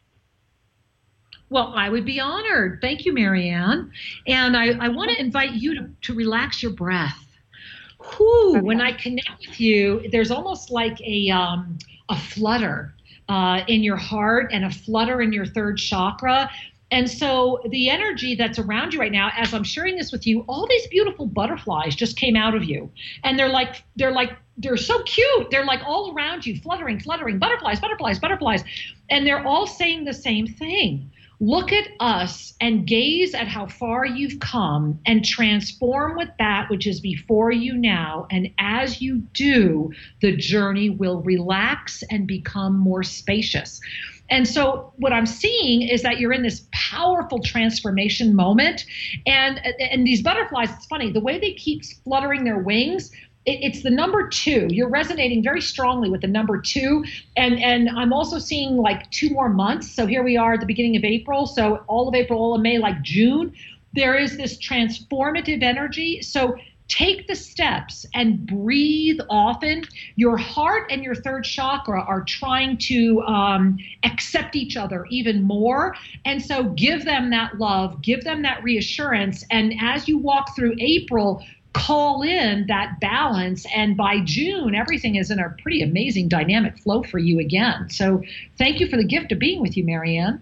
Well, I would be honored. Thank you, Marianne. And I, I want to invite you to, to relax your breath. Whew, okay. When I connect with you, there's almost like a, um, a flutter uh, in your heart and a flutter in your third chakra. And so the energy that's around you right now, as I'm sharing this with you, all these beautiful butterflies just came out of you. And they're like, they're like, they're so cute. They're like all around you, fluttering, fluttering, butterflies, butterflies, butterflies. And they're all saying the same thing. Look at us and gaze at how far you've come and transform with that which is before you now. And as you do, the journey will relax and become more spacious. And so what I'm seeing is that you're in this powerful transformation moment. And, and these butterflies, it's funny, the way they keep fluttering their wings, it, it's the number two. You're resonating very strongly with the number two. And, and I'm also seeing like two more months. So here we are at the beginning of April. So all of April, all of May, like June, there is this transformative energy. So take the steps and breathe often. Your heart and your third chakra are trying to um, accept each other even more. And so give them that love, give them that reassurance. And as you walk through April, call in that balance. And by June, everything is in a pretty amazing dynamic flow for you again. So thank you for the gift of being with you, Marianne.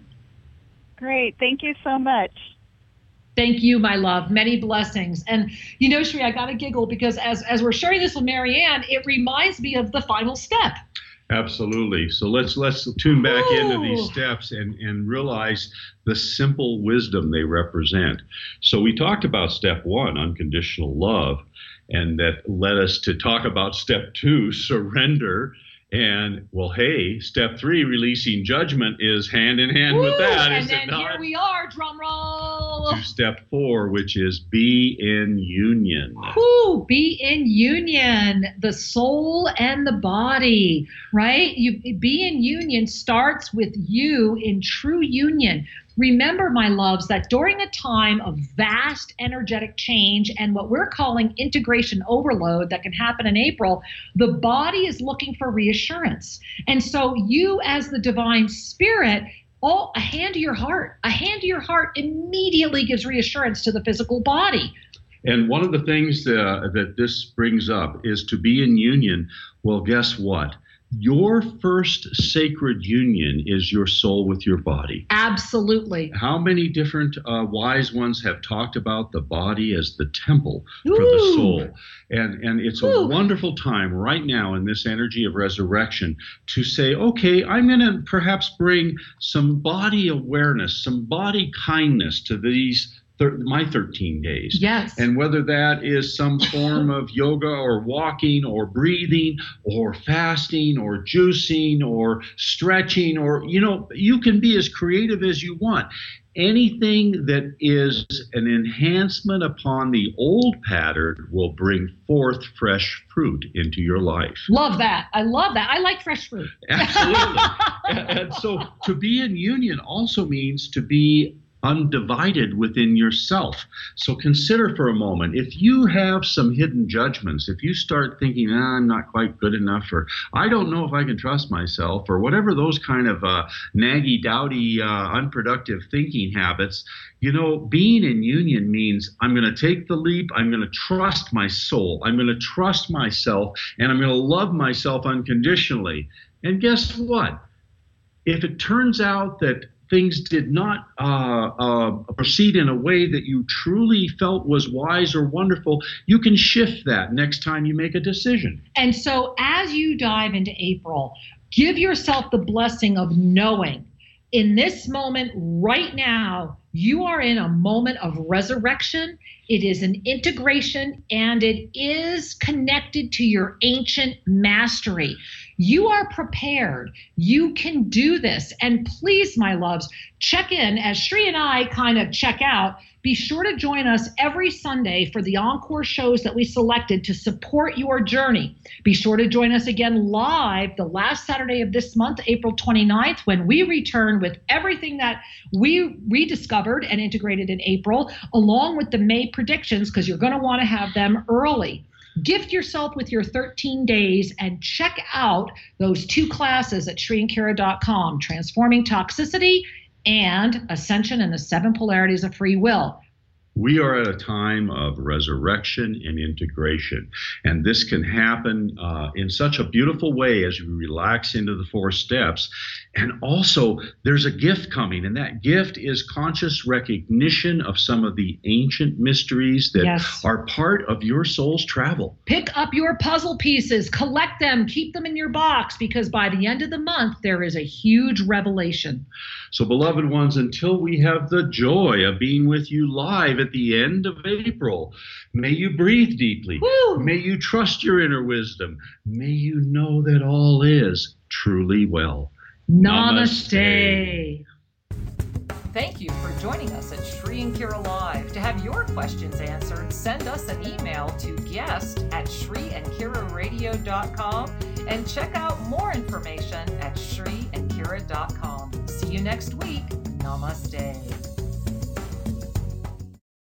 Great. Thank you so much. Thank you, my love. Many blessings. And, you know, Sri, I got to giggle because as, as we're sharing this with Marianne, it reminds me of the final step. Absolutely. So let's let's tune back Ooh. into these steps and, and realize the simple wisdom they represent. So we talked about step one, unconditional love, and that led us to talk about step two, surrender. And, well, hey, step three, releasing judgment, is hand in hand Woo! with that, and is then it not? Here we are, drum roll. To step four, which is be in union. Woo, be in union, the soul and the body, right? You be in union starts with you in true union. Remember, my loves, that during a time of vast energetic change and what we're calling integration overload that can happen in April, the body is looking for reassurance. And so you as the divine spirit, all, a hand to your heart, a hand to your heart immediately gives reassurance to the physical body. And one of the things uh, that this brings up is to be in union. Well, guess what? Your first sacred union is your soul with your body. Absolutely. How many different uh, wise ones have talked about the body as the temple Ooh. for the soul? And, and it's Ooh. a wonderful time right now in this energy of resurrection to say, okay, I'm going to perhaps bring some body awareness, some body kindness to these Thir- my thirteen days. Yes. And whether that is some form of yoga or walking or breathing or fasting or juicing or stretching, or, you know, you can be as creative as you want. Anything that is an enhancement upon the old pattern will bring forth fresh fruit into your life. Love that. I love that. I like fresh fruit. Absolutely. and, and so to be in union also means to be undivided within yourself. So consider for a moment, if you have some hidden judgments, if you start thinking, ah, I'm not quite good enough, or I don't know if I can trust myself, or whatever those kind of uh, naggy, dowdy, uh, unproductive thinking habits, you know, being in union means I'm going to take the leap, I'm going to trust my soul, I'm going to trust myself, and I'm going to love myself unconditionally. And guess what? if it turns out that things did not uh, uh, proceed in a way that you truly felt was wise or wonderful, you can shift that next time you make a decision. And so as you dive into April, give yourself the blessing of knowing in this moment right now, you are in a moment of resurrection. It is an integration, and it is connected to your ancient mastery. You are prepared. You can do this. And please, my loves, check in as Sri and I kind of check out. Be sure to join us every Sunday for the encore shows that we selected to support your journey. Be sure to join us again live the last Saturday of this month, April twenty-ninth, when we return with everything that we rediscovered and integrated in April, along with the May predictions, because you're going to want to have them early. Gift yourself with your thirteen days and check out those two classes at Sri and Kira dot com, Transforming Toxicity and Ascension and the Seven Polarities of Free Will. We are at a time of resurrection and integration, and this can happen uh, in such a beautiful way as we relax into the four steps. And also, there's a gift coming, and that gift is conscious recognition of some of the ancient mysteries that yes. are part of your soul's travel. Pick up your puzzle pieces, collect them, keep them in your box, because by the end of the month, there is a huge revelation. So, beloved ones, until we have the joy of being with you live at the end of April, may you breathe deeply. Woo! May you trust your inner wisdom. May you know that all is truly well. Namaste. Thank you for joining us at Sri and Kira Live. To have your questions answered, send us an email to guest at Sri and Kira Radio dot com and check out more information at Sri and Kira dot com. See you next week. Namaste.